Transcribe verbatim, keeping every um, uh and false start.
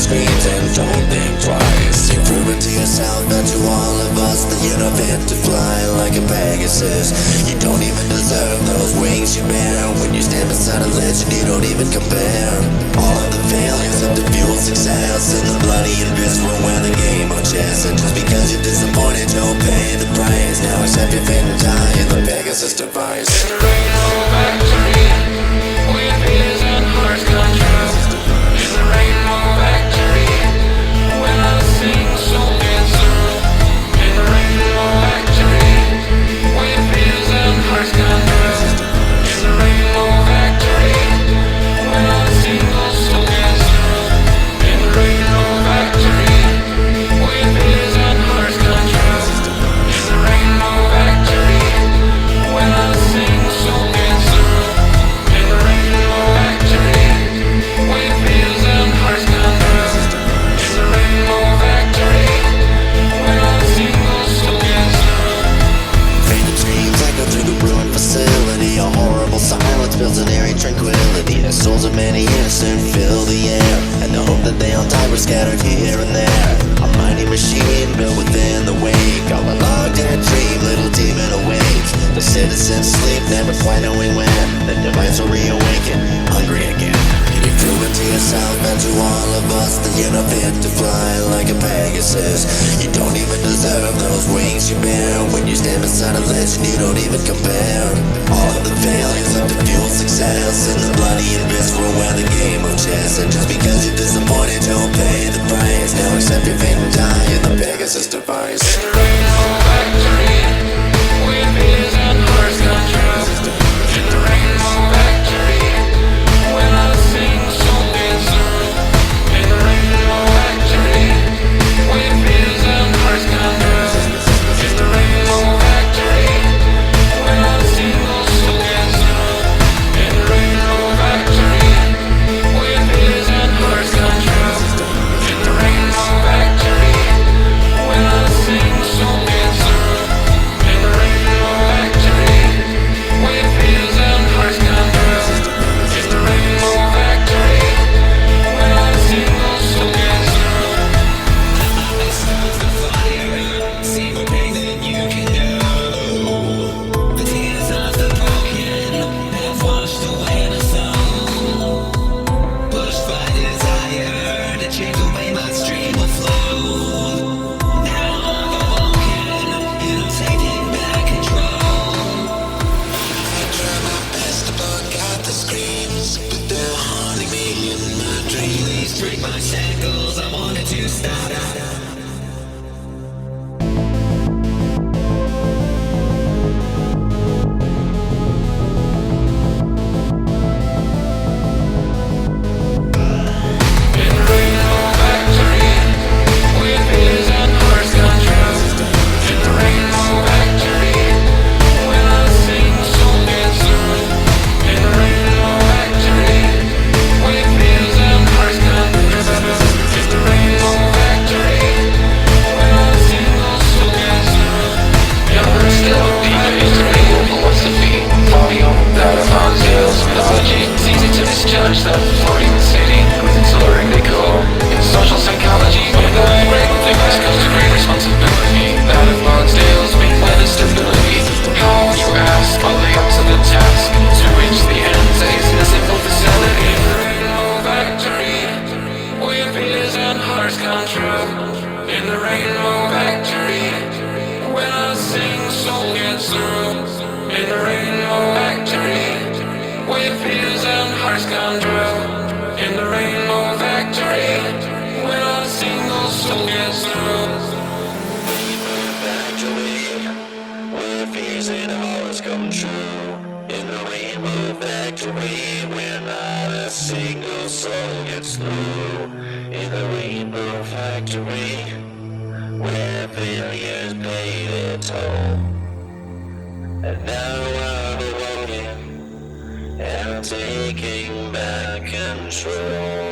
screams and don't think twice. You're proving to yourself and to all of us that you're not fit to fly like a Pegasus. You don't even deserve those wings you bear. When you stand beside a legend, you don't even compare. All of the failures of the fuel success and the bloody abyss will win the game of chess. And just because you're disappointed, don't pay the price. Now accept your fate and die in the Pegasus device. In the rainbow factory, with fears and hearts come true. In the rainbow factory, when I sing, soul gets through. In the rainbow factory, with fears and hearts come true. In the rainbow factory, when I sing, soul gets through. In the rainbow factory, with fears and hearts come true. In the rainbow factory, when I sing, soul gets through. In the rainbow factory, with fears and hearts come true. In the rainbow factory, when I sing, soul gets through. Phantom screams echo through the ruined facility. A horrible silence builds an eerie tranquility. The souls of many innocent fill the air, and the hope that they all die were scattered here and there. A mighty machine built within the wake of a long-dead dream, little demon awakes. The citizens sleep, never quite knowing when the device will reawaken, hungry again. You've proven to yourself and to all of us that you're not fit to fly like a Pegasus. You don't even deserve those wings you bear. When you stand beside a legend, you don't even compare. All of the failures of the fuel success and the bloody abyss will win the game of chess. And just because you're disappointed, don't pay the price. Now accept your fate and die in the Pegasus device. In the rainbow factory, with fears and hearts come true. In the rainbow factory, when I sing, soul gets through. In the rainbow factory, with fears and hearts come true. In the rainbow factory, when I sing, soul gets through. In the rainbow factory, with fears and hearts come true. In the rainbow factory, when I sing, soul gets through. In the rainbow factory, with fears and hearts come true. In the rainbow factory, when I sing, soul gets through. See more pain than you can know. The tears of the broken have washed away my soul. Pushed by desire to change the way my stream will flow. Now I'm awoken and I'm taking back control. I try my best to block out the screams, but they're haunting me in my dreams. Please break my shackles, I wanted to stop. In the rainbow factory, with fears and hearts come true. In the rainbow factory, when I sing, soul gets through. In the rainbow factory, with fears and hearts come true. In the rainbow factory, when I sing, soul gets through. Younger still, deep history, philosophy, audio, that of our tales, mythology. It's easy to misjudge that floating the city with its alluring decor. In social psychology, when I break things comes to great responsibility. That of Lonsdale's being led to stability. How, you ask, are they up to the task to reach the end days in a simple facility? In the rainbow factory, where fears and hearts come true. In the rainbow factory, when I sing, soul gets through. In the rainbow factory, where fears and hearts come true. In the rainbow factory, when I sing, soul gets through. Rainbow factory, where fears and hearts come true. In the rainbow factory, when not a single soul gets through. In the rainbow factory, where failures pay their toll. And now I'm awoken, and I'm taking back control.